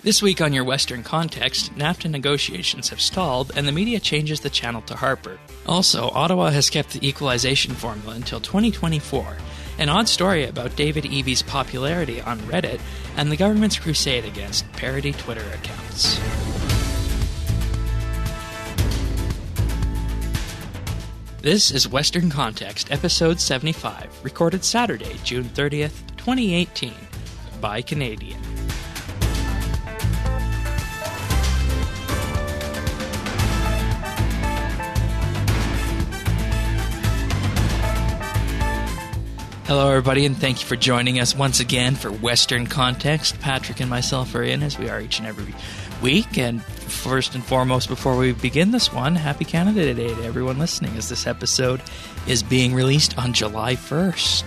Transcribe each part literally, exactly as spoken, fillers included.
This week on Your Western Context, NAFTA negotiations have stalled and the media changes the channel to Harper. Also, Ottawa has kept the equalization formula until twenty twenty-four. An odd story about David Evy's popularity on Reddit and the government's crusade against parody Twitter accounts. This is Western Context, episode seventy-five, recorded Saturday, June thirtieth, twenty eighteen, by Canadian. Hello, everybody, and thank you for joining us once again for Western Context. Patrick and myself are in, as we are each and every week. And first and foremost, before we begin this one, Happy Canada Day to everyone listening, as this episode is being released on July first.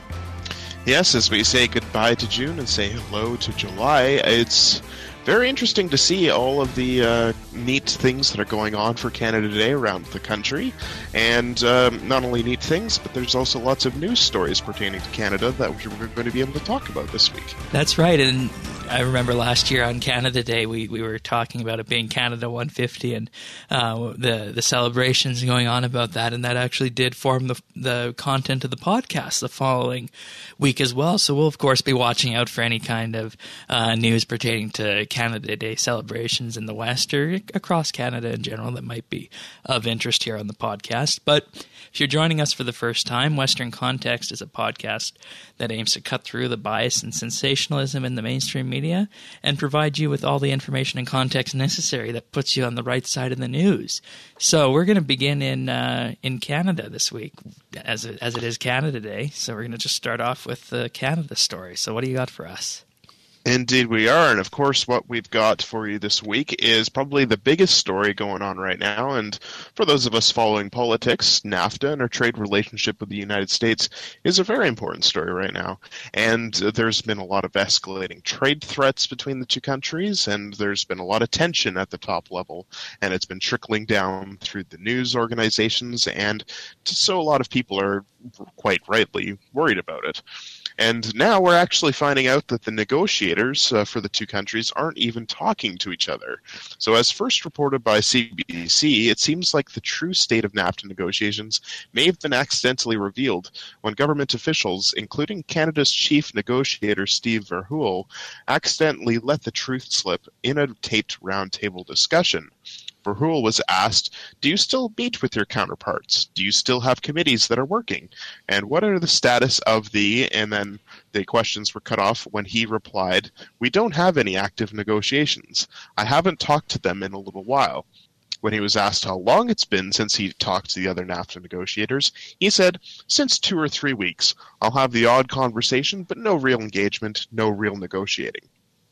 Yes, as we say goodbye to June and say hello to July, it's very interesting to see all of the uh, neat things that are going on for Canada Day around the country. And um, not only neat things, but there's also lots of news stories pertaining to Canada that we're going to be able to talk about this week. That's right, and I remember last year on Canada Day, we, we were talking about it being Canada one fifty and uh, the the celebrations going on about that, and that actually did form the the content of the podcast the following week as well. So we'll, of course, be watching out for any kind of uh, news pertaining to Canada Day celebrations in the West or across Canada in general that might be of interest here on the podcast. But if you're joining us for the first time, Western Context is a podcast that aims to cut through the bias and sensationalism in the mainstream media and provide you with all the information and context necessary that puts you on the right side of the news. So we're going to begin in uh, in Canada this week, as it, as it is Canada Day. So we're going to just start off with the Canada story. So what do you got for us? Indeed we are, and of course what we've got for you this week is probably the biggest story going on right now, and for those of us following politics, NAFTA and our trade relationship with the United States is a very important story right now, and uh, there's been a lot of escalating trade threats between the two countries, and there's been a lot of tension at the top level, and it's been trickling down through the news organizations, and so a lot of people are quite rightly worried about it. And now we're actually finding out that the negotiators uh, for the two countries aren't even talking to each other. So as first reported by C B C, it seems like the true state of NAFTA negotiations may have been accidentally revealed when government officials, including Canada's chief negotiator Steve Verhoeven, accidentally let the truth slip in a taped roundtable discussion. Verhoeven was asked, do you still meet with your counterparts? Do you still have committees that are working? And what are the status of the, and then the questions were cut off when he replied, we don't have any active negotiations. I haven't talked to them in a little while. When he was asked how long it's been since he talked to the other NAFTA negotiators, he said, since two or three weeks. I'll have the odd conversation, but no real engagement, no real negotiating.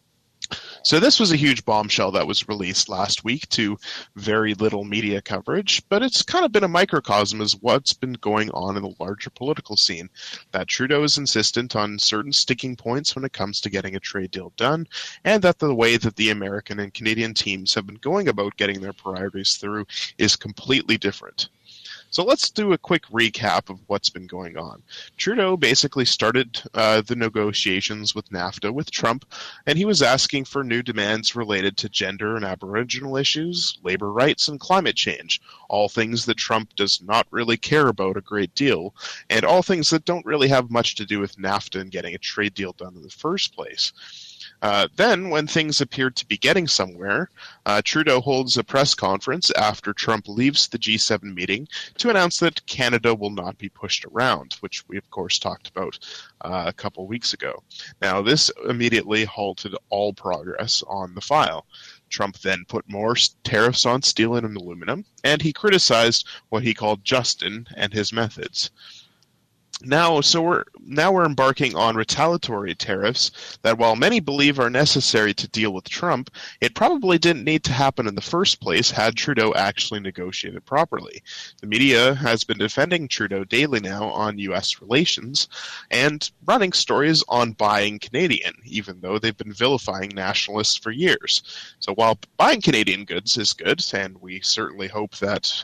So this was a huge bombshell that was released last week to very little media coverage, but it's kind of been a microcosm of what's been going on in the larger political scene, that Trudeau is insistent on certain sticking points when it comes to getting a trade deal done, and that the way that the American and Canadian teams have been going about getting their priorities through is completely different. So let's do a quick recap of what's been going on. Trudeau basically started uh, the negotiations with NAFTA with Trump, and he was asking for new demands related to gender and Aboriginal issues, labor rights, and climate change, all things that Trump does not really care about a great deal, and all things that don't really have much to do with NAFTA and getting a trade deal done in the first place. Uh, then, when things appeared to be getting somewhere, uh, Trudeau holds a press conference after Trump leaves the G seven meeting to announce that Canada will not be pushed around, which we, of course, talked about uh, a couple weeks ago. Now, this immediately halted all progress on the file. Trump then put more tariffs on steel and aluminum, and he criticized what he called Justin and his methods. Now, so we're now we're embarking on retaliatory tariffs that, while many believe are necessary to deal with Trump, it probably didn't need to happen in the first place had Trudeau actually negotiated properly. The media has been defending Trudeau daily now on U S relations and running stories on buying Canadian, even though they've been vilifying nationalists for years. So while buying Canadian goods is good, and we certainly hope that we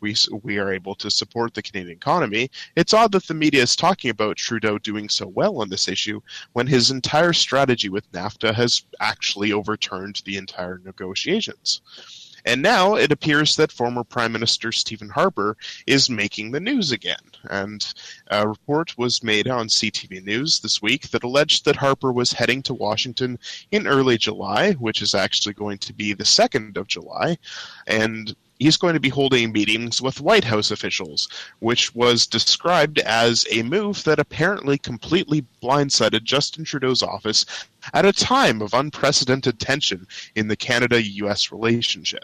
we we are able to support the Canadian economy, it's odd that the media is talking about Trudeau doing so well on this issue when his entire strategy with NAFTA has actually overturned the entire negotiations. And now it appears that former Prime Minister Stephen Harper is making the news again. And a report was made on C T V News this week that alleged that Harper was heading to Washington in early July, which is actually going to be the second of July, and he's going to be holding meetings with White House officials, which was described as a move that apparently completely blindsided Justin Trudeau's office at a time of unprecedented tension in the Canada-U S relationship.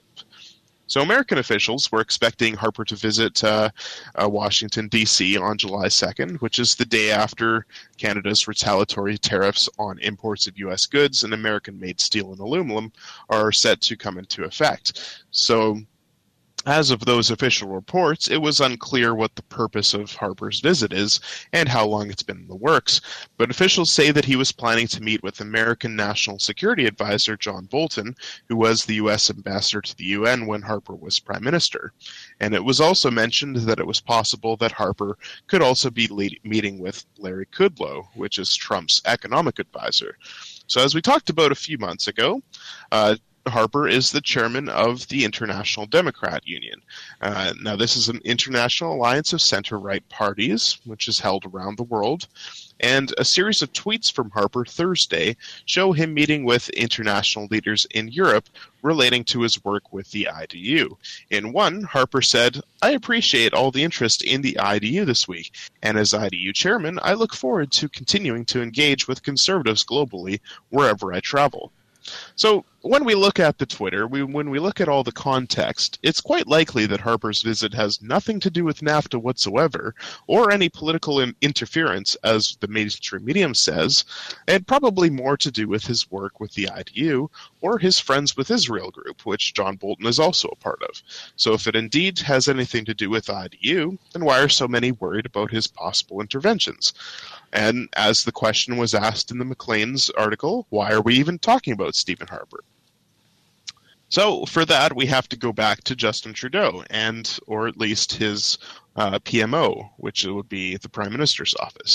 So American officials were expecting Harper to visit uh, uh, Washington, D C on July second, which is the day after Canada's retaliatory tariffs on imports of U S goods and American-made steel and aluminum are set to come into effect. So as of those official reports, it was unclear what the purpose of Harper's visit is and how long it's been in the works, but officials say that he was planning to meet with American National Security Advisor John Bolton, who was the U S ambassador to the U N when Harper was Prime Minister. And it was also mentioned that it was possible that Harper could also be lead- meeting with Larry Kudlow, which is Trump's economic advisor. So as we talked about a few months ago, uh, Harper is the chairman of the International Democrat Union. Uh, now, this is an international alliance of center-right parties, which is held around the world. And a series of tweets from Harper Thursday show him meeting with international leaders in Europe relating to his work with the I D U. In one, Harper said, "I appreciate all the interest in the I D U this week, and as I D U chairman, I look forward to continuing to engage with conservatives globally wherever I travel." So when we look at the Twitter, we, when we look at all the context, it's quite likely that Harper's visit has nothing to do with NAFTA whatsoever, or any political in- interference, as the mainstream media says, and probably more to do with his work with the I D U, or his Friends with Israel group, which John Bolton is also a part of. So if it indeed has anything to do with I D U, then why are so many worried about his possible interventions? And as the question was asked in the Maclean's article, why are we even talking about Stephen Harper? So for that, we have to go back to Justin Trudeau, and or at least his uh, P M O, which would be the Prime Minister's office.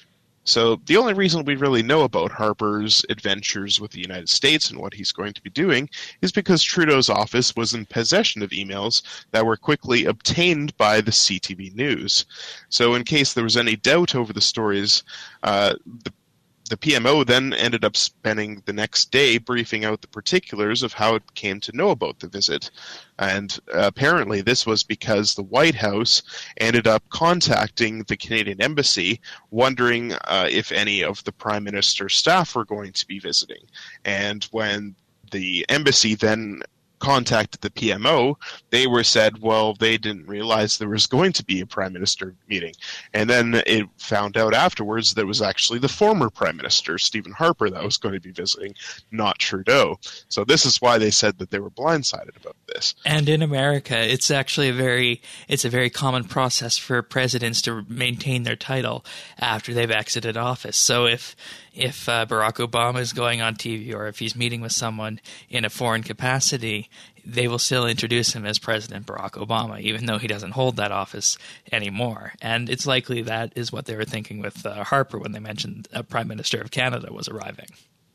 So the only reason we really know about Harper's adventures with the United States and what he's going to be doing is because Trudeau's office was in possession of emails that were quickly obtained by the C T V News. So in case there was any doubt over the stories, uh, the The P M O then ended up spending the next day briefing out the particulars of how it came to know about the visit. And uh, apparently this was because the White House ended up contacting the Canadian Embassy, wondering uh, if any of the Prime Minister's staff were going to be visiting. And when the embassy then contacted the P M O, they were said, well, they didn't realize there was going to be a Prime Minister meeting. And then it found out afterwards that it was actually the former Prime Minister, Stephen Harper, that was going to be visiting, not Trudeau. So this is why they said that they were blindsided about this. And in America, it's actually a very it's a very common process for presidents to maintain their title after they've exited office. So if if uh, Barack Obama is going on T V or if he's meeting with someone in a foreign capacity, they will still introduce him as President Barack Obama, even though he doesn't hold that office anymore. And it's likely that is what they were thinking with uh, Harper when they mentioned a Prime Minister of Canada was arriving.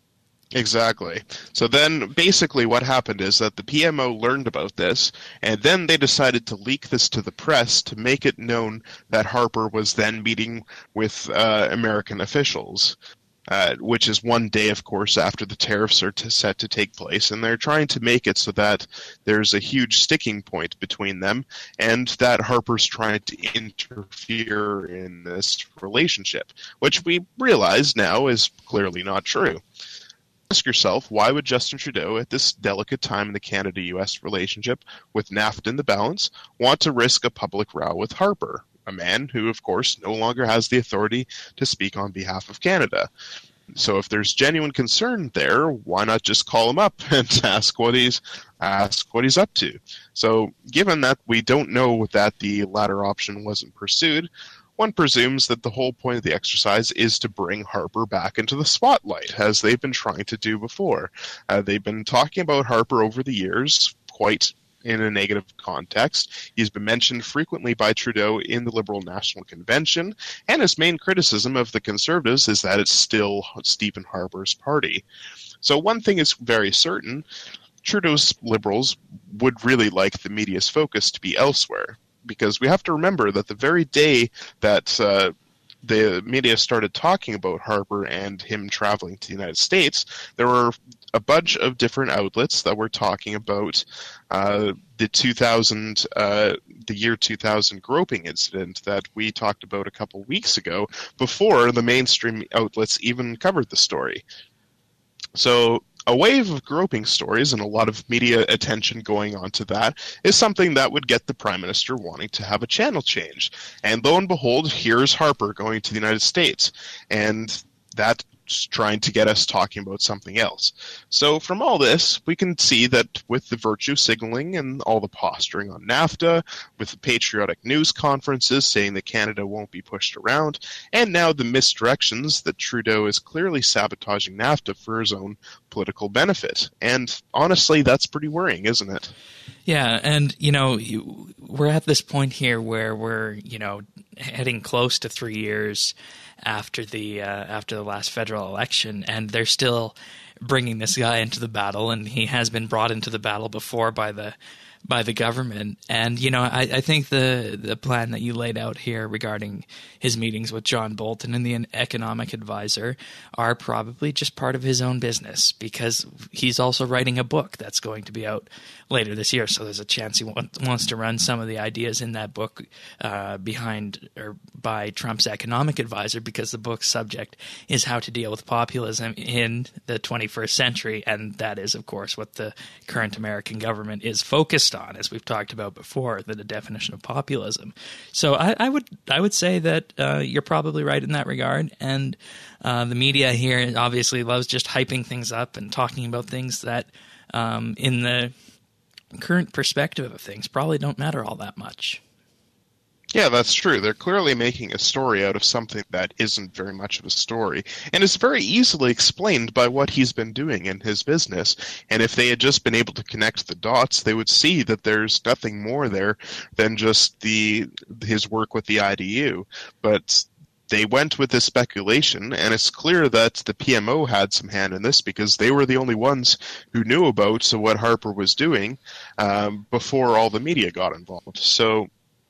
Exactly. So then basically what happened is that the P M O learned about this, and then they decided to leak this to the press to make it known that Harper was then meeting with uh, American officials. Uh, which is one day, of course, after the tariffs are to, set to take place. And they're trying to make it so that there's a huge sticking point between them and that Harper's trying to interfere in this relationship, which we realize now is clearly not true. Ask yourself, why would Justin Trudeau, at this delicate time in the Canada-U S relationship, with NAFTA in the balance, want to risk a public row with Harper? A man who, of course, no longer has the authority to speak on behalf of Canada. So if there's genuine concern there, why not just call him up and ask what he's ask what he's up to? So given that we don't know that the latter option wasn't pursued, one presumes that the whole point of the exercise is to bring Harper back into the spotlight, as they've been trying to do before. Uh, they've been talking about Harper over the years quite in a negative context. He's been mentioned frequently by Trudeau in the Liberal National Convention, and his main criticism of the Conservatives is that it's still Stephen Harper's party. So one thing is very certain, Trudeau's Liberals would really like the media's focus to be elsewhere, because we have to remember that the very day that uh, the media started talking about Harper and him traveling to the United States, there were a bunch of different outlets that were talking about uh, the two thousand, uh, the year two thousand groping incident that we talked about a couple weeks ago, before the mainstream outlets even covered the story. So a wave of groping stories and a lot of media attention going on to that is something that would get the Prime Minister wanting to have a channel change. And lo and behold, here's Harper going to the United States. And that's trying to get us talking about something else. So from all this, we can see that with the virtue signaling and all the posturing on NAFTA, with the patriotic news conferences saying that Canada won't be pushed around, and now the misdirections that Trudeau is clearly sabotaging NAFTA for his own political benefit. And honestly, that's pretty worrying, isn't it? Yeah, and, you know, we're at this point here where we're, you know, heading close to three years after the uh, after the last federal election, and they're still bringing this guy into the battle, and he has been brought into the battle before by the by the government. And, you know, I, I think the the plan that you laid out here regarding his meetings with John Bolton and the economic advisor are probably just part of his own business, because he's also writing a book that's going to be out later this year. So there's a chance he want, wants to run some of the ideas in that book uh, behind or by Trump's economic advisor, because the book's subject is how to deal with populism in the twenty-first century. And that is, of course, what the current American government is focused on, as we've talked about before, the, the definition of populism. So I, I would I would say that uh, you're probably right in that regard. And uh, the media here obviously loves just hyping things up and talking about things that um, in the current perspective of things probably don't matter all that much. Yeah, that's true. They're clearly making a story out of something that isn't very much of a story, and is very easily explained by what he's been doing in his business. And if they had just been able to connect the dots, they would see that there's nothing more there than just the his work with the I D U. But they went with this speculation, and it's clear that the P M O had some hand in this, because they were the only ones who knew about so what Harper was doing um, before all the media got involved. So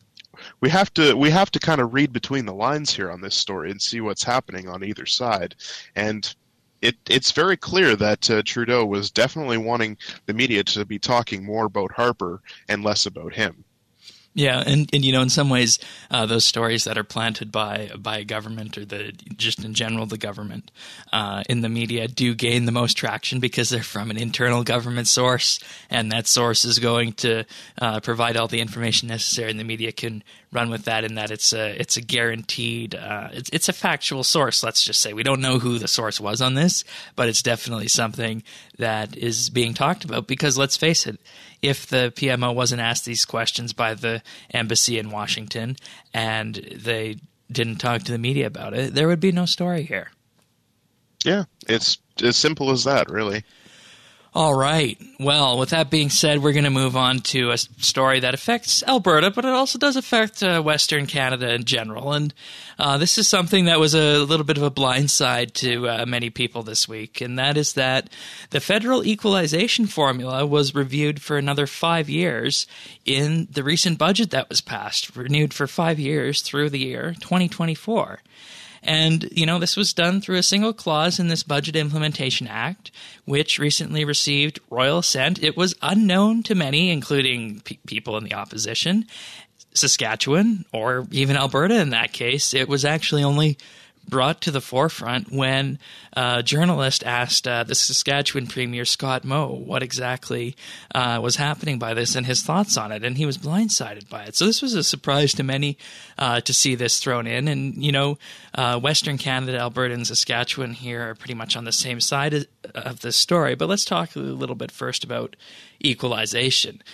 we have to we have to kind of read between the lines here on this story and see what's happening on either side. And it it's very clear that uh, Trudeau was definitely wanting the media to be talking more about Harper and less about him. Yeah, and, and you know, in some ways, uh, those stories that are planted by by a government, or the just in general the government uh, in the media, do gain the most traction because they're from an internal government source, and that source is going to uh, provide all the information necessary, and the media can run with that. In that it's a it's a guaranteed uh, it's it's a factual source. Let's just say we don't know who the source was on this, but it's definitely something that is being talked about. Because let's face it, if the P M O wasn't asked these questions by the embassy in Washington and they didn't talk to the media about it, there would be no story here. Yeah, it's as simple as that, really. All right. Well, with that being said, we're going to move on to a story that affects Alberta, but it also does affect uh, Western Canada in general. And uh, this is something that was a little bit of a blindside to uh, many people this week, and that is that the federal equalization formula was reviewed for another five years in the recent budget that was passed, renewed for five years through the year twenty twenty-four. And, you know, this was done through a single clause in this Budget Implementation Act, which recently received royal assent. It was unknown to many, including pe- people in the opposition, Saskatchewan, or even Alberta in that case. It was actually only brought to the forefront when a journalist asked uh, the Saskatchewan Premier Scott Moe what exactly uh, was happening by this and his thoughts on it, and he was blindsided by it. So this was a surprise to many uh, to see this thrown in. And, you know, uh, Western Canada, Alberta, and Saskatchewan here are pretty much on the same side of this story. But let's talk a little bit first about equalization.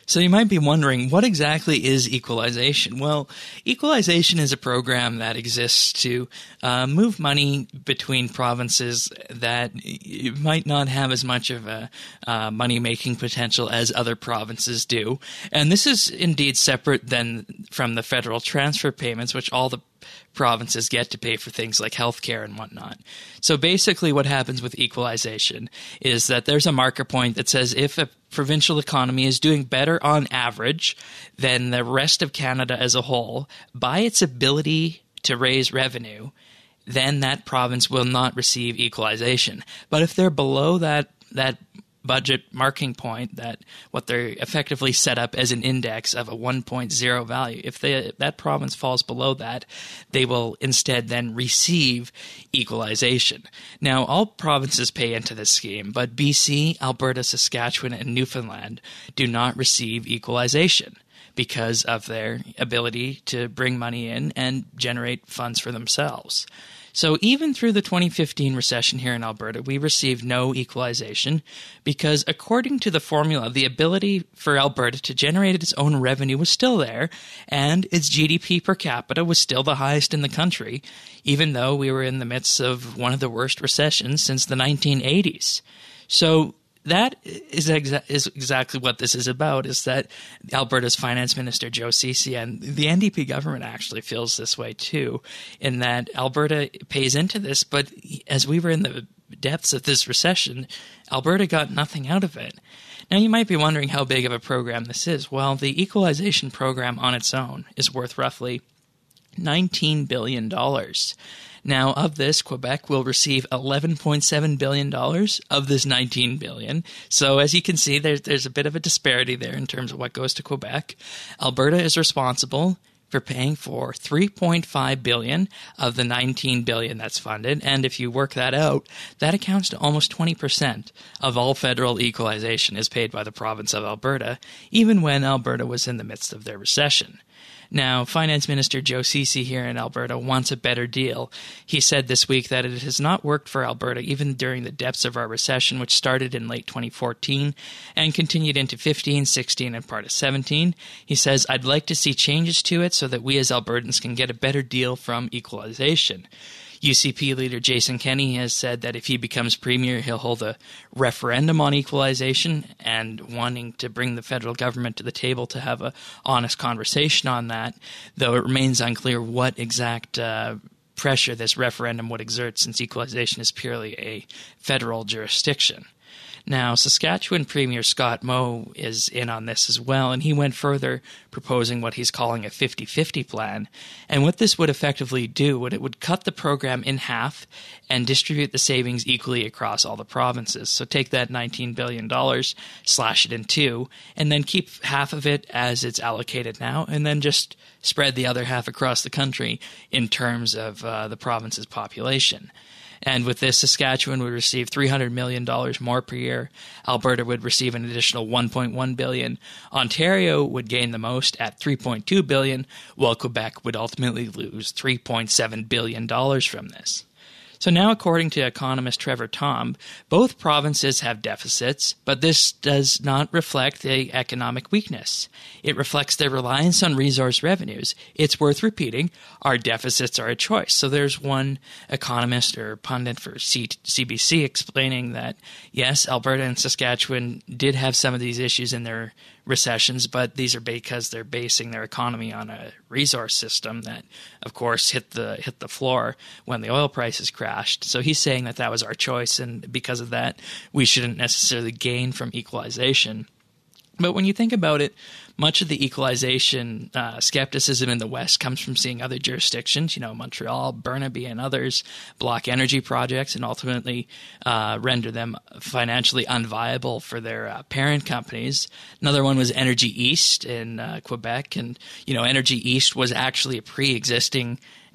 So you might be wondering, what exactly is equalization? Well, equalization is a program that exists to uh, move money between provinces that might not have as much of a uh, money-making potential as other provinces do. And this is indeed separate than from the federal transfer payments, which all the provinces get to pay for things like healthcare and whatnot. So basically what happens with equalization is that there's a marker point that says if a provincial economy is doing better on average than the rest of Canada as a whole by its ability to raise revenue, then that province will not receive equalization. But if they're below that that budget marking point, that what they're effectively set up as an index of a one point oh value, if they, that province falls below that, they will instead then receive equalization. Now, all provinces pay into this scheme, but B C, Alberta, Saskatchewan, and Newfoundland do not receive equalization because of their ability to bring money in and generate funds for themselves. So even through the twenty fifteen recession here in Alberta, we received no equalization because according to the formula, the ability for Alberta to generate its own revenue was still there, and its G D P per capita was still the highest in the country, even though we were in the midst of one of the worst recessions since the nineteen eighties. So that is, exa- is exactly what this is about, is that Alberta's Finance Minister, Joe Ceci, and the N D P government actually feels this way too, in that Alberta pays into this, but as we were in the depths of this recession, Alberta got nothing out of it. Now, you might be wondering how big of a program this is. Well, the equalization program on its own is worth roughly nineteen billion dollars. Now, of this, Quebec will receive eleven point seven billion dollars of this nineteen billion dollars. So as you can see, there's, there's a bit of a disparity there in terms of what goes to Quebec. Alberta is responsible for paying for three point five billion dollars of the nineteen billion dollars that's funded. And if you work that out, that accounts to almost twenty percent of all federal equalization is paid by the province of Alberta, even when Alberta was in the midst of their recession. Now, Finance Minister Joe Ceci here in Alberta wants a better deal. He said this week that it has not worked for Alberta even during the depths of our recession, which started in late twenty fourteen and continued into fifteen, sixteen, and part of seventeen. He says, "I'd like to see changes to it so that we as Albertans can get a better deal from equalization." U C P leader Jason Kenney has said that if he becomes premier, he'll hold a referendum on equalization, and wanting to bring the federal government to the table to have an honest conversation on that, though it remains unclear what exact uh, pressure this referendum would exert, since equalization is purely a federal jurisdiction. Now, Saskatchewan Premier Scott Moe is in on this as well, and he went further, proposing what he's calling a fifty-fifty plan. And what this would effectively do, would it would cut the program in half and distribute the savings equally across all the provinces. So take that nineteen billion dollars, slash it in two, and then keep half of it as it's allocated now, and then just spread the other half across the country in terms of uh, the province's population. And with this, Saskatchewan would receive three hundred million dollars more per year. Alberta would receive an additional one point one billion dollars. Ontario would gain the most at three point two billion dollars, while Quebec would ultimately lose three point seven billion dollars from this. So now, according to economist Trevor Tomb, both provinces have deficits, but this does not reflect the economic weakness. It reflects their reliance on resource revenues. It's worth repeating, our deficits are a choice. So there's one economist or pundit for C- CBC explaining that, yes, Alberta and Saskatchewan did have some of these issues in their recessions, but these are because they're basing their economy on a resource system that, of course, hit the hit the floor when the oil prices crashed. So he's saying that that was our choice, and because of that, we shouldn't necessarily gain from equalization. But when you think about it, much of the equalization uh, skepticism in the West comes from seeing other jurisdictions, you know, Montreal, Burnaby, and others block energy projects and ultimately uh, render them financially unviable for their uh, parent companies. Another one was Energy East in uh, Quebec, and, you know, Energy East was actually a pre-existing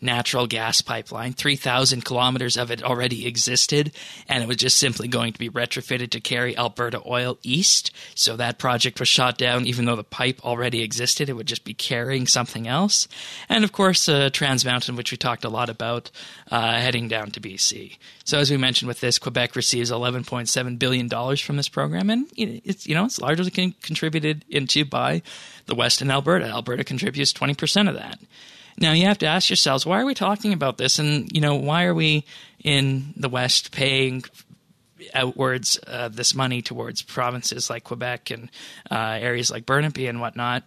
natural gas pipeline. three thousand kilometers of it already existed, and it was just simply going to be retrofitted to carry Alberta oil east. So that project was shot down, even though the pipe already existed. It would just be carrying something else. And of course, uh, Trans Mountain, which we talked a lot about, uh, heading down to B C. So as we mentioned with this, Quebec receives eleven point seven billion dollars from this program, and it's, you know, it's largely con- contributed into by the West and Alberta. Alberta contributes twenty percent of that. Now, you have to ask yourselves, why are we talking about this? And, you know, why are we in the West paying outwards uh, this money towards provinces like Quebec and uh, areas like Burnaby and whatnot,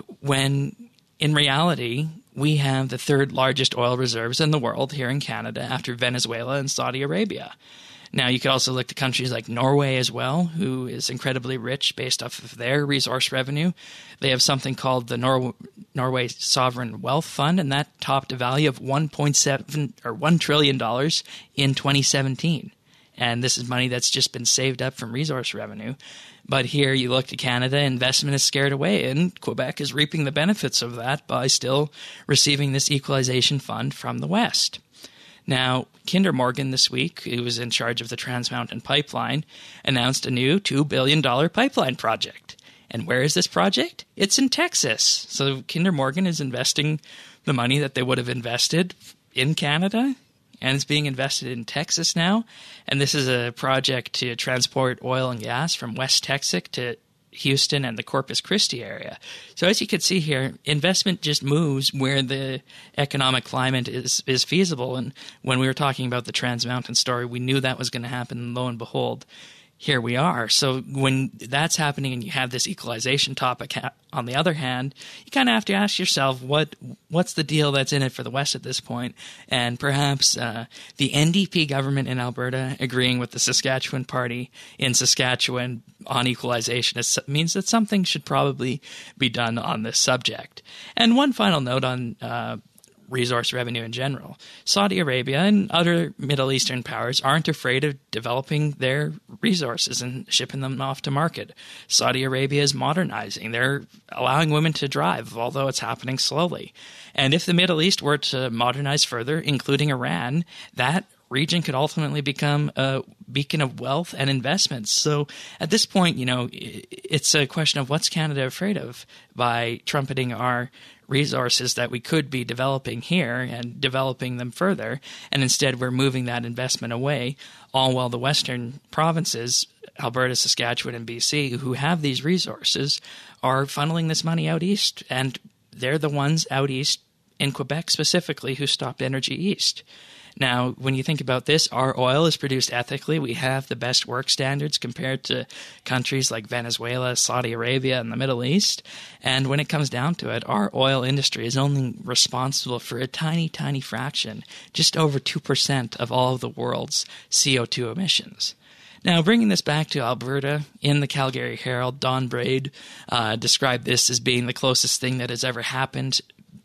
when in reality, we have the third largest oil reserves in the world here in Canada after Venezuela and Saudi Arabia. Now, you could also look to countries like Norway as well, who is incredibly rich based off of their resource revenue. They have something called the Nor- Norway Sovereign Wealth Fund, and that topped a value of one point seven or one trillion dollars in twenty seventeen. And this is money that's just been saved up from resource revenue. But here you look to Canada, investment is scared away, and Quebec is reaping the benefits of that by still receiving this equalization fund from the West. Now, Kinder Morgan this week, who was in charge of the Trans Mountain Pipeline, announced a new two billion dollars pipeline project. And where is this project? It's in Texas. So Kinder Morgan is investing the money that they would have invested in Canada, and it's being invested in Texas now. And this is a project to transport oil and gas from West Texas to Houston and the Corpus Christi area. So as you can see here, investment just moves where the economic climate is, is feasible. And when we were talking about the Trans Mountain story, we knew that was going to happen. And lo and behold, here we are. So when that's happening and you have this equalization topic on the other hand, you kind of have to ask yourself, what what's the deal that's in it for the West at this point? And perhaps uh, the N D P government in Alberta agreeing with the Saskatchewan party in Saskatchewan on equalization is, means that something should probably be done on this subject. And one final note on uh, resource revenue in general. Saudi Arabia and other Middle Eastern powers aren't afraid of developing their resources and shipping them off to market. Saudi Arabia is modernizing. They're allowing women to drive, although it's happening slowly. And if the Middle East were to modernize further, including Iran, that region could ultimately become a beacon of wealth and investments. So at this point, you know, it's a question of what's Canada afraid of by trumpeting our resources that we could be developing here and developing them further, and instead we're moving that investment away, all while the western provinces, Alberta, Saskatchewan, and B C, who have these resources, are funneling this money out east, and they're the ones out east, in Quebec specifically, who stopped Energy East. Now, when you think about this, our oil is produced ethically. We have the best work standards compared to countries like Venezuela, Saudi Arabia, and the Middle East. And when it comes down to it, our oil industry is only responsible for a tiny, tiny fraction, just over two percent of all of the world's C O two emissions. Now, bringing this back to Alberta, in the Calgary Herald, Don Braid uh, described this as being the closest thing that has ever happened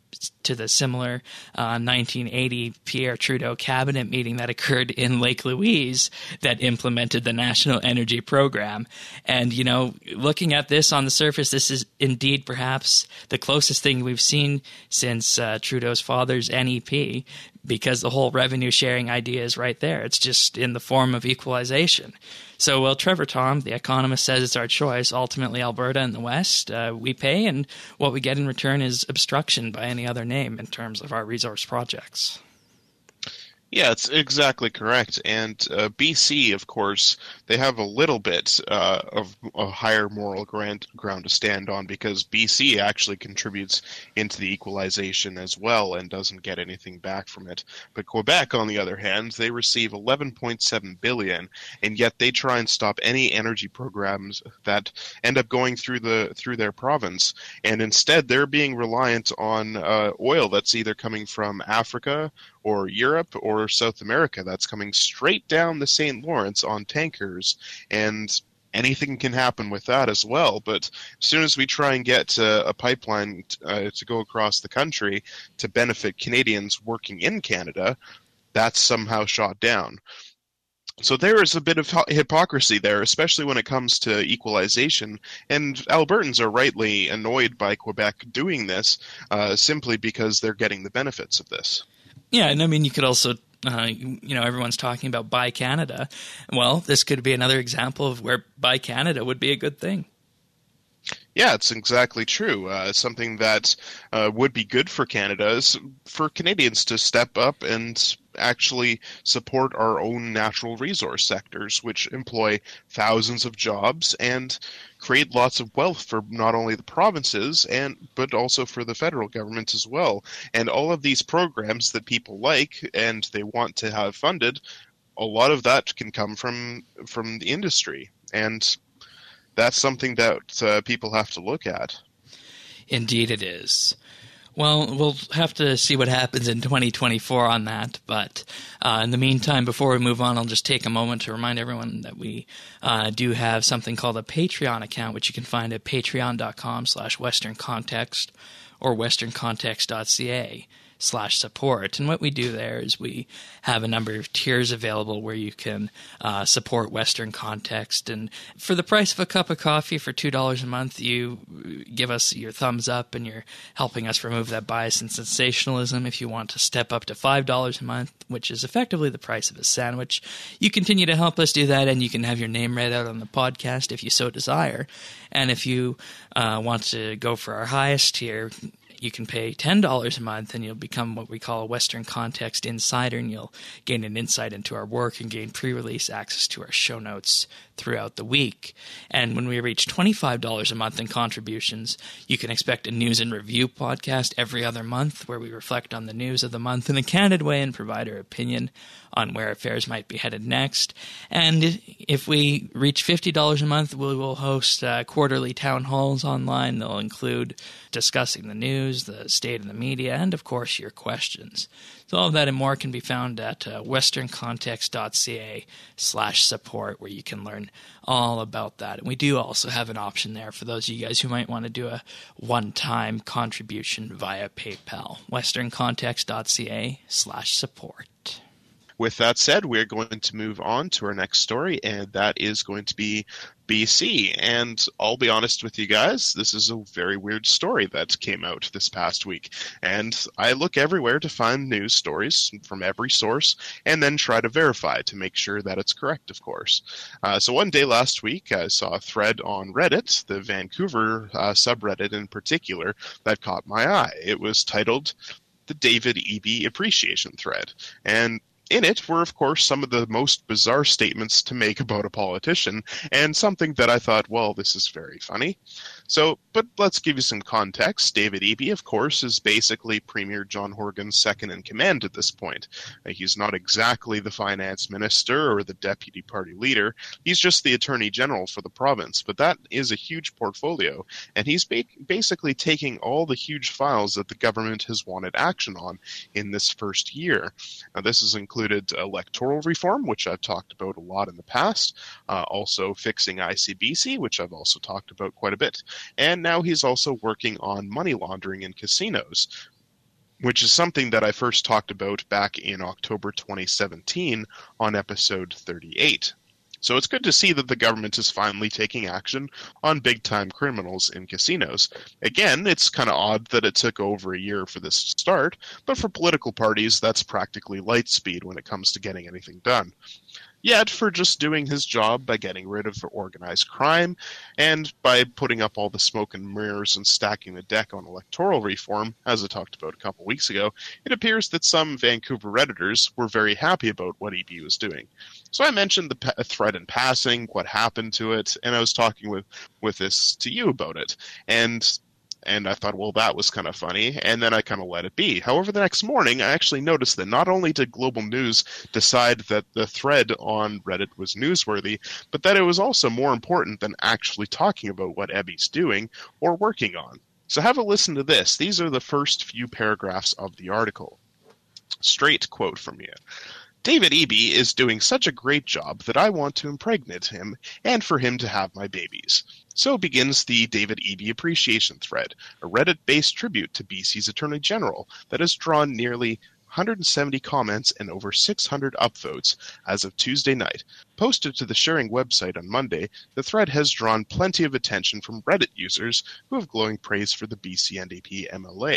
to the similar uh, nineteen eighty Pierre Trudeau cabinet meeting that occurred in Lake Louise that implemented the National Energy Program. And, you know, looking at this on the surface, this is indeed perhaps the closest thing we've seen since uh, Trudeau's father's N E P, because the whole revenue sharing idea is right there. It's just in the form of equalization. So, well, Trevor Tom, the economist, says it's our choice. Ultimately, Alberta and the West, uh, we pay, and what we get in return is obstruction by any other name in terms of our resource projects. Yeah, it's exactly correct. And uh, B C, of course, they have a little bit uh, of a higher moral ground, ground to stand on, because B C actually contributes into the equalization as well and doesn't get anything back from it. But Quebec, on the other hand, they receive eleven point seven billion dollars, and yet they try and stop any energy programs that end up going through the through their province. And instead, they're being reliant on uh, oil that's either coming from Africa or Europe or South America, that's coming straight down the Saint Lawrence on tankers, and anything can happen with that as well. But as soon as we try and get uh, a pipeline uh, to go across the country to benefit Canadians working in Canada, that's somehow shot down. So there is a bit of hypocrisy there, especially when it comes to equalization, and Albertans are rightly annoyed by Quebec doing this uh, simply because they're getting the benefits of this. Yeah, and I mean, you could also, uh, you know, everyone's talking about Buy Canada. Well, this could be another example of where Buy Canada would be a good thing. Yeah, it's exactly true. Uh, something that uh, would be good for Canada is for Canadians to step up and actually support our own natural resource sectors, which employ thousands of jobs and create lots of wealth for not only the provinces and but also for the federal government as well. And all of these programs that people like and they want to have funded, a lot of that can come from from the industry. And that's something that uh, people have to look at. Indeed it is. Well, we'll have to see what happens in twenty twenty-four on that. But uh, in the meantime, before we move on, I'll just take a moment to remind everyone that we uh, do have something called a Patreon account, which you can find at patreon.com slash Western Context or westerncontext.ca slash support. And what we do there is we have a number of tiers available where you can uh, support Western Context. And for the price of a cup of coffee for two dollars a month, you give us your thumbs up and you're helping us remove that bias and sensationalism. If you want to step up to five dollars a month, which is effectively the price of a sandwich, you continue to help us do that, and you can have your name read out on the podcast if you so desire. And if you uh, want to go for our highest tier, you can pay ten dollars a month and you'll become what we call a Western Context Insider, and you'll gain an insight into our work and gain pre-release access to our show notes throughout the week. And when we reach twenty-five dollars a month in contributions, you can expect a news and review podcast every other month where we reflect on the news of the month in a candid way and provide our opinion on where affairs might be headed next. And if we reach fifty dollars a month, we will host uh, quarterly town halls online. They'll include discussing the news, the state of the media, and, of course, your questions. So all of that and more can be found at uh, westerncontext.ca slash support, where you can learn all about that. And we do also have an option there for those of you guys who might want to do a one-time contribution via PayPal. westerncontext.ca slash support. With that said, we're going to move on to our next story, and that is going to be B C. And I'll be honest with you guys, this is a very weird story that came out this past week. And I look everywhere to find news stories from every source and then try to verify to make sure that it's correct, of course. Uh, so one day last week, I saw a thread on Reddit, the Vancouver uh, subreddit in particular, that caught my eye. It was titled the David Eby Appreciation Thread. And in it were, of course, some of the most bizarre statements to make about a politician, and something that I thought, well, this is very funny. So, but let's give you some context. David Eby, of course, is basically Premier John Horgan's second-in-command at this point. Uh, he's not exactly the finance minister or the deputy party leader. He's just the attorney general for the province, but that is a huge portfolio, and he's ba- basically taking all the huge files that the government has wanted action on in this first year. Now, this has included electoral reform, which I've talked about a lot in the past, uh, also fixing I C B C, which I've also talked about quite a bit. And now he's also working on money laundering in casinos, which is something that I first talked about back in October twenty seventeen on episode thirty-eight. So it's good to see that the government is finally taking action on big-time criminals in casinos. Again, it's kind of odd that it took over a year for this to start, but for political parties, that's practically light speed when it comes to getting anything done. Yet, for just doing his job by getting rid of organized crime and by putting up all the smoke and mirrors and stacking the deck on electoral reform, as I talked about a couple weeks ago, it appears that some Vancouver Redditors were very happy about what Eby was doing. So I mentioned the pe- thread in passing, what happened to it, and I was talking with, with this to you about it. And And I thought, well, that was kind of funny, and then I kind of let it be. However, the next morning, I actually noticed that not only did Global News decide that the thread on Reddit was newsworthy, but that it was also more important than actually talking about what Eby's doing or working on. So have a listen to this. These are the first few paragraphs of the article. Straight quote from you. David Eby is doing such a great job that I want to impregnate him and for him to have my babies. So begins the David Eby Appreciation Thread, a Reddit-based tribute to B C's Attorney General that has drawn nearly one hundred seventy comments and over six hundred upvotes as of Tuesday night. Posted to the sharing website on Monday, the thread has drawn plenty of attention from Reddit users who have glowing praise for the B C N D P M L A.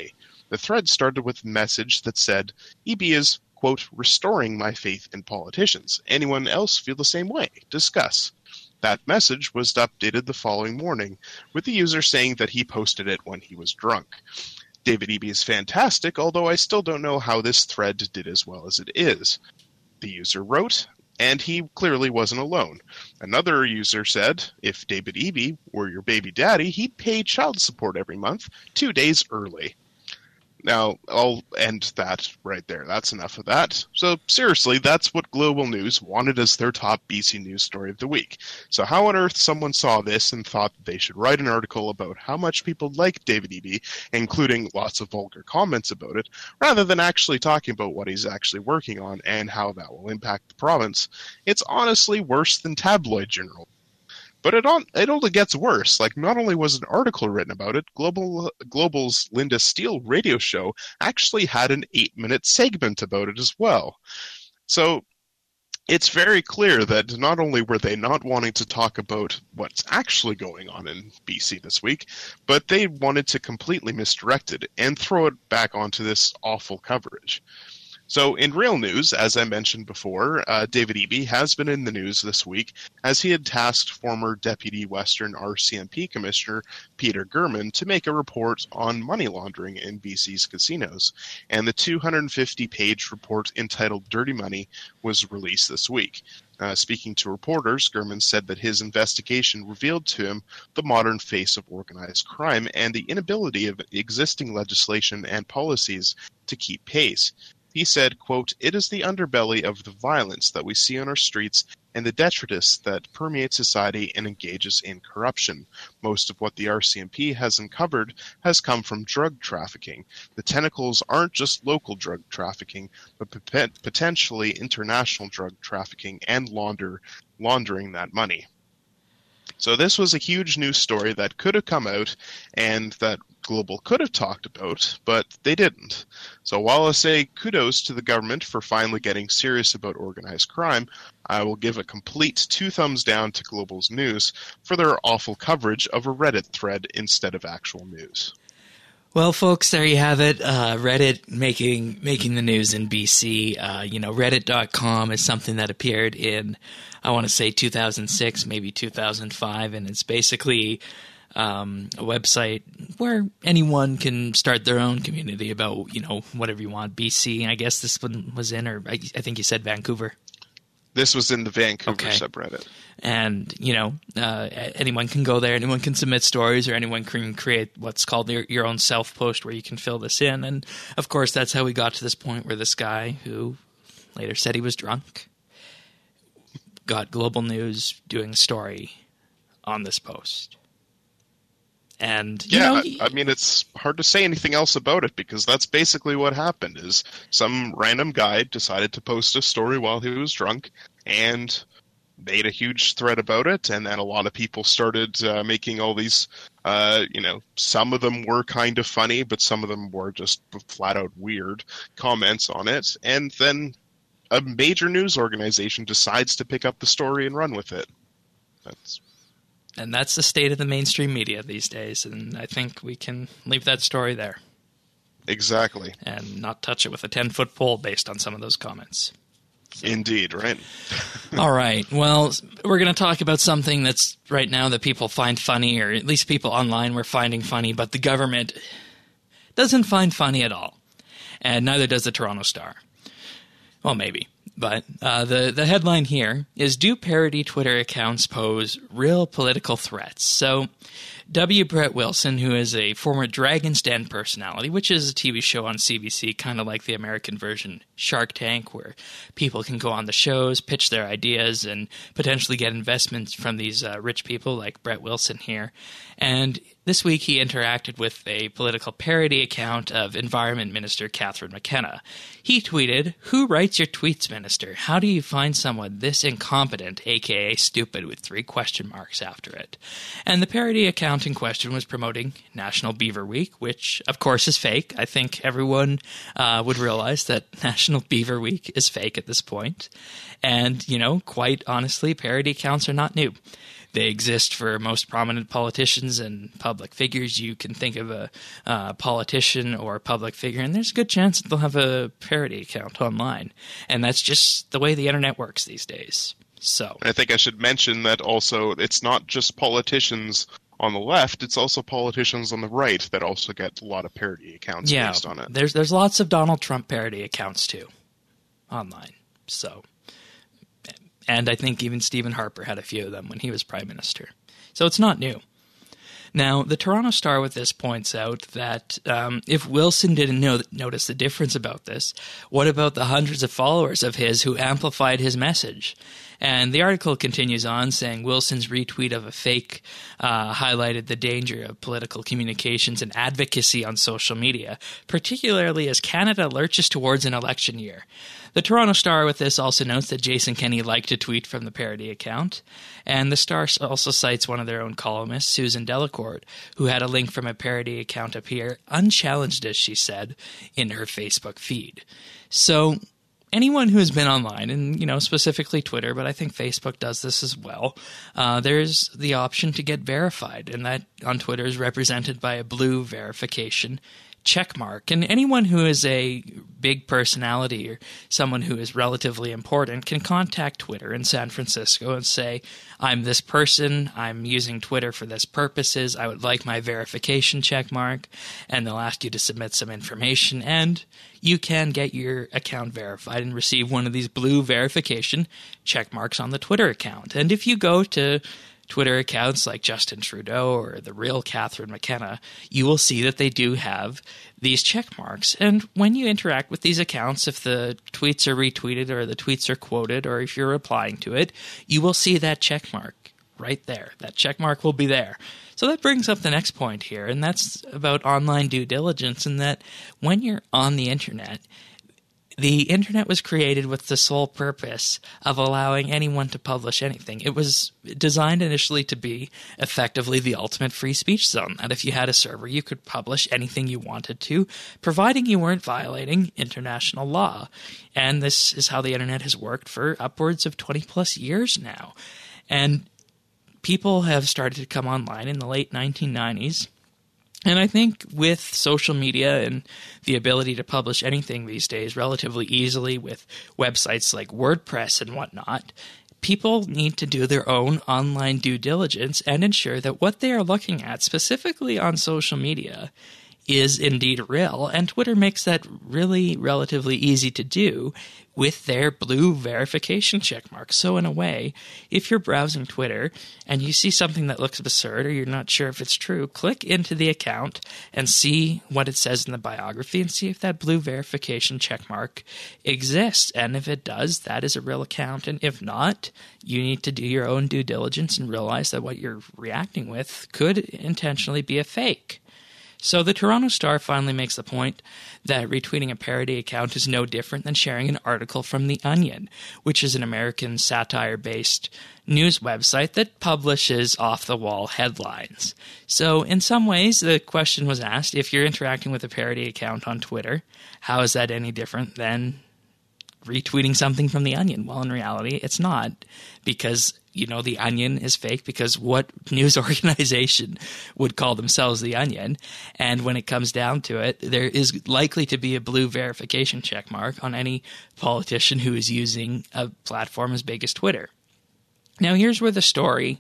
The thread started with a message that said, E B is, quote, restoring my faith in politicians. Anyone else feel the same way? Discuss. That message was updated the following morning, with the user saying that he posted it when he was drunk. David Eby is fantastic, although I still don't know how this thread did as well as it is. The user wrote, and he clearly wasn't alone. Another user said, if David Eby were your baby daddy, he'd pay child support every month, two days early. Now, I'll end that right there. That's enough of that. So, seriously, that's what Global News wanted as their top B C News story of the week. So how on earth someone saw this and thought that they should write an article about how much people like David Eby, including lots of vulgar comments about it, rather than actually talking about what he's actually working on and how that will impact the province, it's honestly worse than tabloid journalism. But it, on, it only gets worse. Like, not only was an article written about it, Global Global's Linda Steele radio show actually had an eight-minute segment about it as well. So it's very clear that not only were they not wanting to talk about what's actually going on in B C this week, but they wanted to completely misdirect it and throw it back onto this awful coverage. So in real news, as I mentioned before, uh, David Eby has been in the news this week as he had tasked former Deputy Western R C M P Commissioner Peter Gurman to make a report on money laundering in B C's casinos. And the two hundred fifty page report entitled Dirty Money was released this week. Uh, speaking to reporters, Gurman said that his investigation revealed to him the modern face of organized crime and the inability of existing legislation and policies to keep pace. He said, quote, it is the underbelly of the violence that we see on our streets and the detritus that permeates society and engages in corruption. Most of what the R C M P has uncovered has come from drug trafficking. The tentacles aren't just local drug trafficking, but pot- potentially international drug trafficking and launder, laundering that money. So this was a huge news story that could have come out and that Global could have talked about, but they didn't. So while I say kudos to the government for finally getting serious about organized crime, I will give a complete two thumbs down to Global's news for their awful coverage of a Reddit thread instead of actual news. Well, folks, there you have it. Uh, Reddit making making the news in B C. Uh, you know, Reddit dot com is something that appeared in, I want to say, two thousand six, maybe two thousand five, and it's basically um, a website where anyone can start their own community about, you know, whatever you want. B C, I guess this one was in, or I, I think you said Vancouver. This was in the Vancouver okay. subreddit. And, you know, uh, anyone can go there. Anyone can submit stories, or anyone can create what's called your, your own self-post where you can fill this in. And, of course, that's how we got to this point where this guy, who later said he was drunk, got Global News doing a story on this post. And, you yeah, know, I, I mean, it's hard to say anything else about it because that's basically what happened is some random guy decided to post a story while he was drunk and made a huge thread about it. And then a lot of people started uh, making all these, uh, you know, some of them were kind of funny, but some of them were just flat out weird comments on it. And then a major news organization decides to pick up the story and run with it. That's And that's the state of the mainstream media these days, and I think we can leave that story there. Exactly. And not touch it with a ten-foot pole based on some of those comments. So. Indeed, right? All right. Well, we're going to talk about something that's right now that people find funny, or at least people online were finding funny, but the government doesn't find funny at all. And neither does the Toronto Star. Well, maybe. But uh, the, the headline here is, do parody Twitter accounts pose real political threats? So W. Brett Wilson, who is a former Dragon's Den personality, which is a T V show on C B C, kind of like the American version Shark Tank, where people can go on the shows, pitch their ideas, and potentially get investments from these uh, rich people like Brett Wilson here. And this week he interacted with a political parody account of Environment Minister Catherine McKenna. He tweeted, "Who writes your tweets, Minister? How do you find someone this incompetent, aka stupid, with three question marks after it?" And the parody account in question was promoting National Beaver Week, which, of course, is fake. I think everyone uh, would realize that National Beaver Week is fake at this point. And, you know, quite honestly, parody accounts are not new. they exist for most prominent politicians and public figures. You can think of a uh, politician or a public figure, and there's a good chance that they'll have a parody account online. And that's just the way the internet works these days. So I think I should mention that also it's not just politicians on the left, it's also politicians on the right that also get a lot of parody accounts yeah, based on it. There's there's lots of Donald Trump parody accounts too online. So and I think even Stephen Harper had a few of them when he was prime minister. So it's not new. Now, the Toronto Star with this points out that um, if Wilson didn't know, notice the difference about this, what about the hundreds of followers of his who amplified his message? And the article continues on saying Wilson's retweet of a fake uh, highlighted the danger of political communications and advocacy on social media, particularly as Canada lurches towards an election year. The Toronto Star with this also notes that Jason Kenney liked a tweet from the parody account, and the Star also cites one of their own columnists, Susan Delacourt, who had a link from a parody account appear unchallenged, as she said, in her Facebook feed. So anyone who has been online, and you know specifically Twitter, but I think Facebook does this as well, uh, there's the option to get verified, and that on Twitter is represented by a blue verification check mark. And anyone who is a big personality or someone who is relatively important can contact Twitter in San Francisco and say, I'm this person, I'm using Twitter for this purposes, I would like my verification check mark, and they'll ask you to submit some information, and you can get your account verified and receive one of these blue verification check marks on the Twitter account. And if you go to Twitter accounts like Justin Trudeau or the real Catherine McKenna, you will see that they do have these check marks. And when you interact with these accounts, if the tweets are retweeted or the tweets are quoted or if you're replying to it, you will see that check mark right there. That check mark will be there. So that brings up the next point here, and that's about online due diligence, and that when you're on the internet, the internet was created with the sole purpose of allowing anyone to publish anything. It was designed initially to be effectively the ultimate free speech zone, that if you had a server, you could publish anything you wanted to, providing you weren't violating international law. And this is how the internet has worked for upwards of twenty plus years now. And people have started to come online in the late nineteen nineties. And I think with social media and the ability to publish anything these days relatively easily with websites like WordPress and whatnot, people need to do their own online due diligence and ensure that what they are looking at, specifically on social media, is indeed real. And Twitter makes that really relatively easy to do with their blue verification checkmark. So in a way, if you're browsing Twitter and you see something that looks absurd or you're not sure if it's true, click into the account and see what it says in the biography and see if that blue verification checkmark exists. And if it does, that is a real account. And if not, you need to do your own due diligence and realize that what you're reacting with could intentionally be a fake. So the Toronto Star finally makes the point that retweeting a parody account is no different than sharing an article from The Onion, which is an American satire-based news website that publishes off-the-wall headlines. So in some ways, the question was asked, if you're interacting with a parody account on Twitter, how is that any different than retweeting something from The Onion? Well, in reality, it's not, because you know, The Onion is fake, because what news organization would call themselves The Onion? And when it comes down to it, there is likely to be a blue verification check mark on any politician who is using a platform as big as Twitter. Now, here's where the story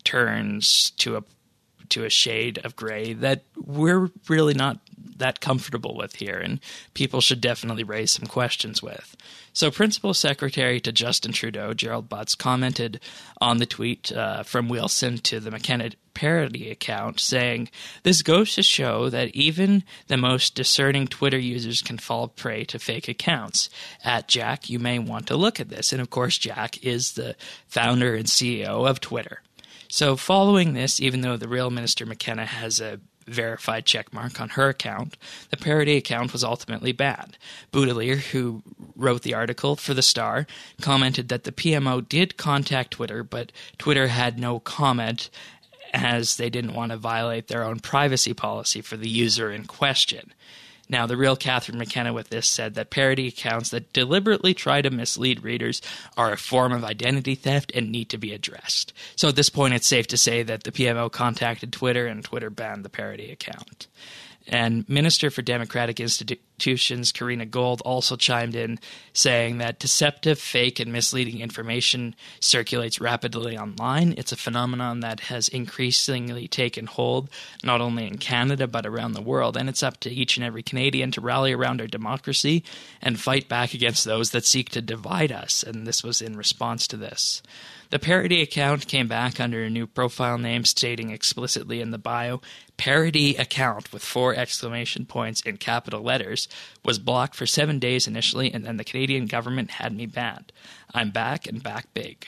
turns to a to a shade of gray that we're really not that comfortable with here, and people should definitely raise some questions with. So Principal Secretary to Justin Trudeau, Gerald Butts, commented on the tweet uh, from Wilson to the McKenna parody account, saying, "This goes to show that even the most discerning Twitter users can fall prey to fake accounts. At Jack, you may want to look at this." And of course, Jack is the founder and C E O of Twitter. So following this, even though the real Minister McKenna has a verified checkmark on her account, the parody account was ultimately banned. Boudelier, who wrote the article for The Star, commented that the P M O did contact Twitter, but Twitter had no comment as they didn't want to violate their own privacy policy for the user in question. Now, the real Catherine McKenna with this said that parody accounts that deliberately try to mislead readers are a form of identity theft and need to be addressed. So at this point, it's safe to say that the P M O contacted Twitter and Twitter banned the parody account. And Minister for Democratic Institutions Karina Gold also chimed in, saying that deceptive, fake, and misleading information circulates rapidly online. It's a phenomenon that has increasingly taken hold not only in Canada but around the world, and it's up to each and every Canadian to rally around our democracy and fight back against those that seek to divide us, and this was in response to this. The parody account came back under a new profile name stating explicitly in the bio, "Parody account" with four exclamation points in capital letters, was blocked for seven days initially, and then the Canadian government had me banned. I'm back and back big.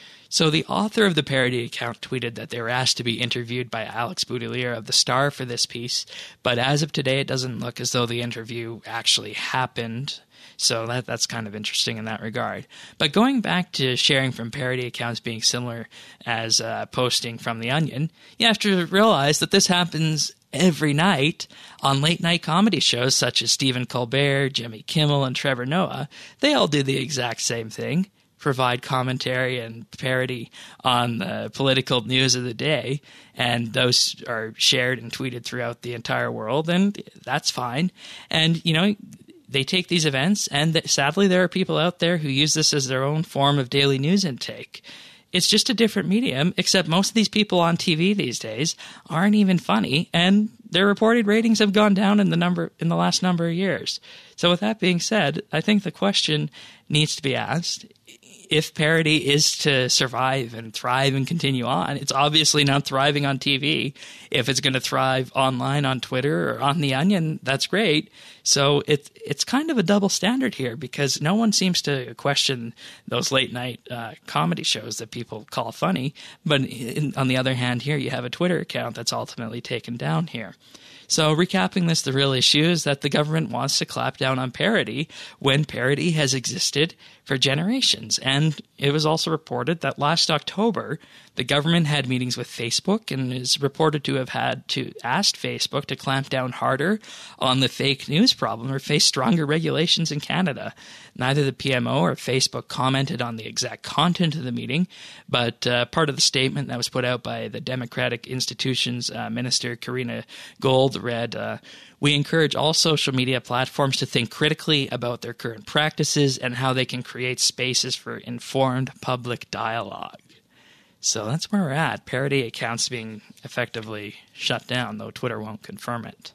So the author of the parody account tweeted that they were asked to be interviewed by Alex Boudelier of The Star for this piece, but as of today it doesn't look as though the interview actually happened. So that that's kind of interesting in that regard. But going back to sharing from parody accounts being similar as uh, posting from The Onion, you have to realize that this happens every night on late-night comedy shows such as Stephen Colbert, Jimmy Kimmel, and Trevor Noah. They all do the exact same thing, provide commentary and parody on the political news of the day, and those are shared and tweeted throughout the entire world, and that's fine. And, you know, they take these events, and sadly there are people out there who use this as their own form of daily news intake. It's just a different medium, except most of these people on T V these days aren't even funny, and their reported ratings have gone down in the number in the last number of years. So with that being said, I think the question needs to be asked, if parody is to survive and thrive and continue on, it's obviously not thriving on T V. If it's going to thrive online on Twitter or on The Onion, that's great. So it, it's kind of a double standard here because no one seems to question those late-night uh, comedy shows that people call funny. But in, on the other hand, here you have a Twitter account that's ultimately taken down here. So recapping this, the real issue is that the government wants to clamp down on parody when parody has existed for generations. And it was also reported that last October, the government had meetings with Facebook and is reported to have had to ask Facebook to clamp down harder on the fake news problem or face stronger regulations in Canada. Neither the P M O or Facebook commented on the exact content of the meeting, but uh, part of the statement that was put out by the Democratic Institutions uh, Minister Karina Gold read, uh, "We encourage all social media platforms to think critically about their current practices and how they can create spaces for informed public dialogue." So that's where we're at. Parody accounts being effectively shut down, though Twitter won't confirm it.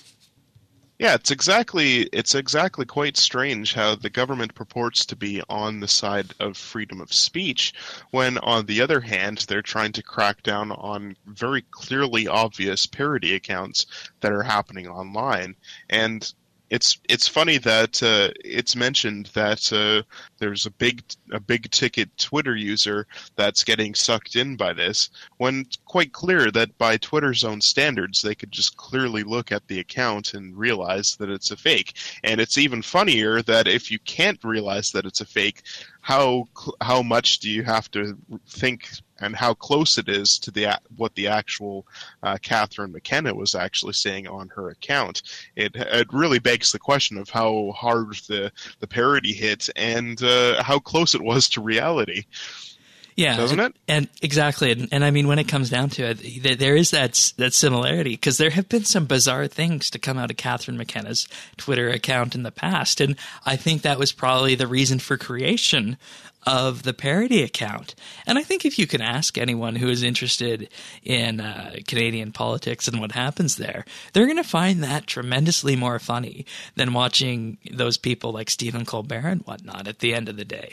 Yeah, it's exactly it's exactly quite strange how the government purports to be on the side of freedom of speech when, on the other hand, they're trying to crack down on very clearly obvious parody accounts that are happening online. And it's it's funny that uh, it's mentioned that uh, there's a big a big ticket Twitter user that's getting sucked in by this, when it's quite clear that by Twitter's own standards they could just clearly look at the account and realize that it's a fake. And it's even funnier that if you can't realize that it's a fake, how how much do you have to think and how close it is to the what the actual uh, Catherine McKenna was actually saying on her account. It it really begs the question of how hard the, the parody hit and uh, how close it was to reality. Yeah, doesn't it? And, and exactly, and, and I mean, when it comes down to it, there is that that similarity because there have been some bizarre things to come out of Catherine McKenna's Twitter account in the past, and I think that was probably the reason for creation of the parody account. And I think if you can ask anyone who is interested in uh, Canadian politics and what happens there, they're going to find that tremendously more funny than watching those people like Stephen Colbert and whatnot at the end of the day.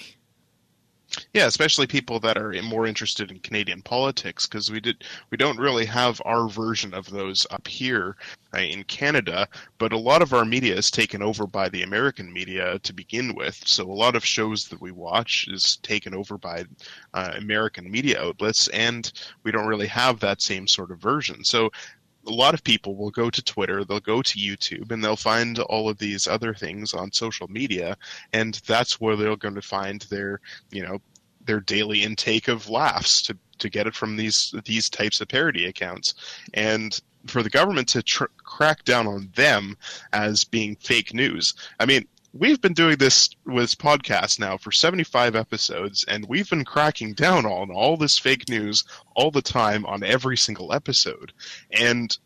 Yeah, especially people that are more interested in Canadian politics, because we did we don't really have our version of those up here uh, in Canada, but a lot of our media is taken over by the American media to begin with. So a lot of shows that we watch is taken over by uh, American media outlets, and we don't really have that same sort of version. So a lot of people will go to Twitter, they'll go to YouTube, and they'll find all of these other things on social media, and that's where they're going to find their, you know, their daily intake of laughs to to get it from these these types of parody accounts. And for the government to tr- crack down on them as being fake news. I mean, we've been doing this with podcasts now for seventy-five episodes, and we've been cracking down on all this fake news all the time on every single episode. And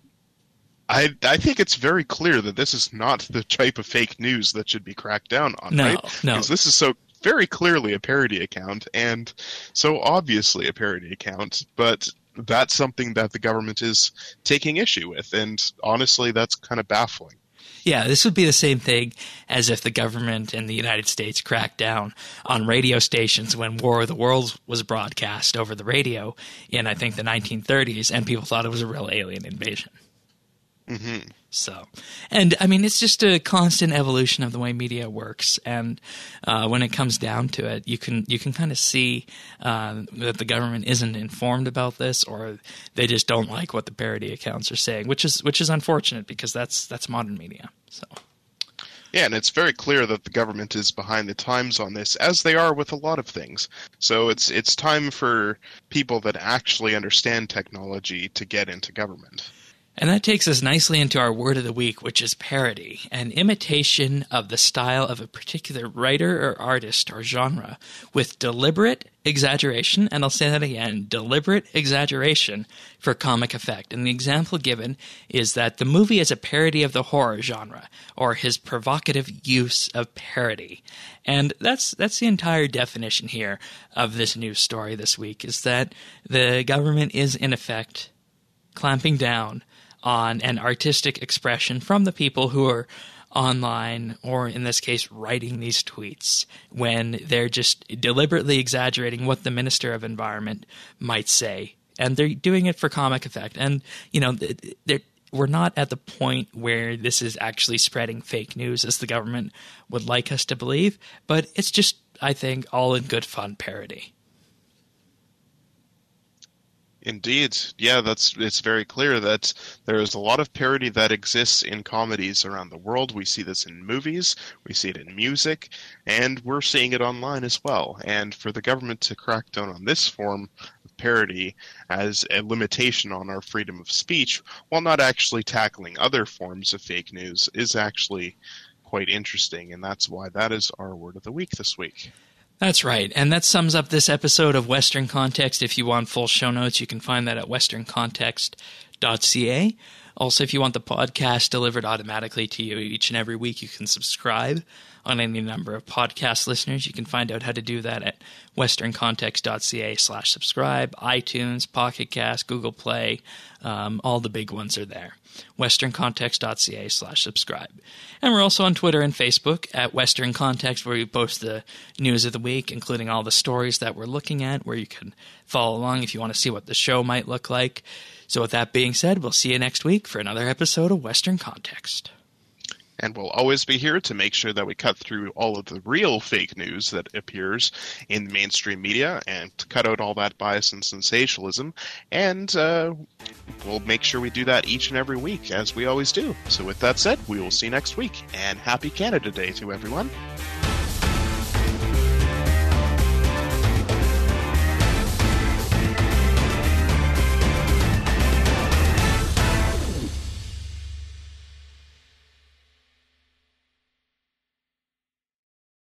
I I think it's very clear that this is not the type of fake news that should be cracked down on, no, right? No, because this is so very clearly a parody account, and so obviously a parody account, but that's something that the government is taking issue with, and honestly, that's kind of baffling. Yeah, this would be the same thing as if the government in the United States cracked down on radio stations when War of the Worlds was broadcast over the radio in, I think, the nineteen thirties, and people thought it was a real alien invasion. Mm-hmm. So, and I mean, it's just a constant evolution of the way media works. And uh, when it comes down to it, you can you can kind of see uh, that the government isn't informed about this, or they just don't like what the parody accounts are saying, which is which is unfortunate because that's that's modern media. So. Yeah, and it's very clear that the government is behind the times on this, as they are with a lot of things. So it's it's time for people that actually understand technology to get into government. And that takes us nicely into our word of the week, which is parody, an imitation of the style of a particular writer or artist or genre with deliberate exaggeration, and I'll say that again, deliberate exaggeration for comic effect. And the example given is that the movie is a parody of the horror genre, or his provocative use of parody. And that's that's the entire definition here of this news story this week, is that the government is, in effect, clamping down on an artistic expression from the people who are online, or in this case, writing these tweets, when they're just deliberately exaggerating what the Minister of Environment might say. And they're doing it for comic effect. And, you know, they're, we're not at the point where this is actually spreading fake news, as the government would like us to believe, but it's just, I think, all in good fun parody. Indeed. Yeah, that's it's very clear that there is a lot of parody that exists in comedies around the world. We see this in movies, we see it in music, and we're seeing it online as well. And for the government to crack down on this form of parody as a limitation on our freedom of speech, while not actually tackling other forms of fake news, is actually quite interesting, and that's why that is our word of the week this week. That's right, and that sums up this episode of Western Context. If you want full show notes, you can find that at western context dot c a. Also, if you want the podcast delivered automatically to you each and every week, you can subscribe on any number of podcast listeners. You can find out how to do that at western context dot c a slash subscribe, iTunes, Pocket Cast, Google Play, um, all the big ones are there. western context dot c a slash subscribe. And we're also on Twitter and Facebook at Western Context, where we post the news of the week, including all the stories that we're looking at, where you can follow along if you want to see what the show might look like. So with that being said, we'll see you next week for another episode of Western Context. And we'll always be here to make sure that we cut through all of the real fake news that appears in the mainstream media and to cut out all that bias and sensationalism. And uh, we'll make sure we do that each and every week, as we always do. So with that said, we will see you next week. And happy Canada Day to everyone.